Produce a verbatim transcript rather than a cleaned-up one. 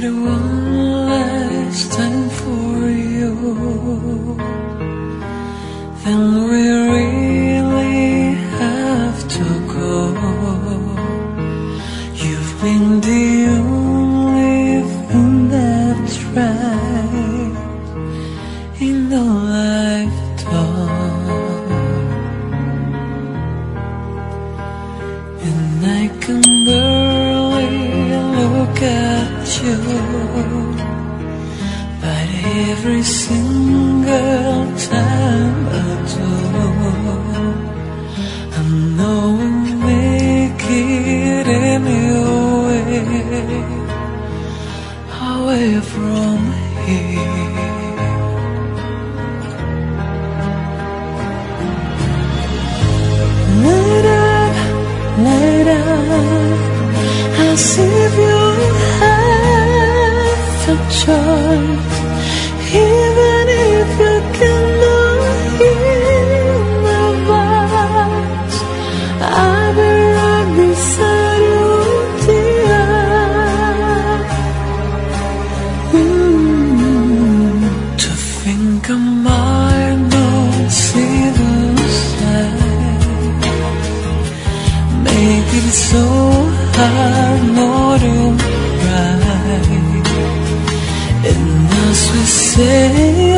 it one last time for you, then we really have to go. You've been the only thing that's right in the lifetime, and I can barely look at you, but every single time I do, I know we make it anyway, away from here. Light up, light up, as if you have a choice, even if you cannot hear my voice. I'll be right beside you, dear. Mm. To think I might not see the side, make it so hard not to cry. And as we say